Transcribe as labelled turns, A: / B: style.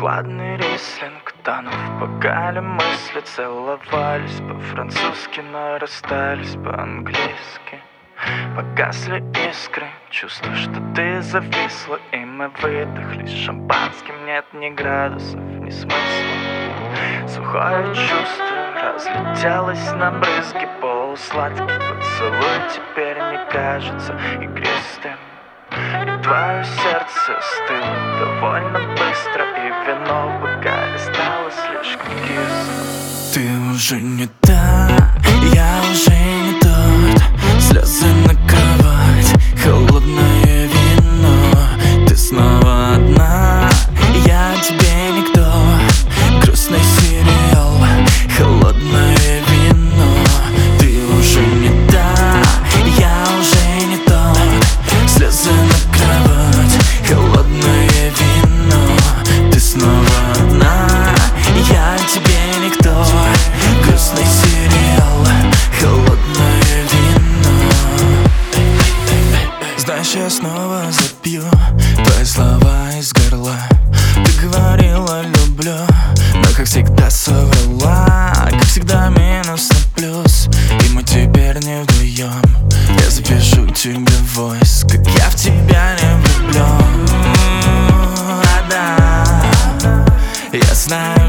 A: Прохладный рислинг, тонут в бокале мысли. Целовались по-французски, но расстались по-английски. Погасли искры, чувство, что ты зависла. И мы выдохлись шампанским. Нет ни градусов, ни смысла. Сухое чувство разлетелось на брызги. Полусладкий поцелуй теперь не кажется игристым. И твое сердце стыло довольно быстро, и вино в бокале стало слишком кислым.
B: Ты уже не та, я уже не тот. Слезы на кровать, холодное вино. Ты снова одна, я тебе никто. Грустный сериал, холодное вино. Ты уже не та, я уже не тот. Слезы на кровать, холодное вино. Ты снова одна, я тебе никто. Грустный сериал, холодное вино. Знаешь, я снова запью твои слова из горла. Ты говорила люблю, но как всегда соврала. Как всегда минус на плюс, и мы теперь не вдвоем. Я запишу тебе войс, как я в тебя не влюблен. Да, я знаю.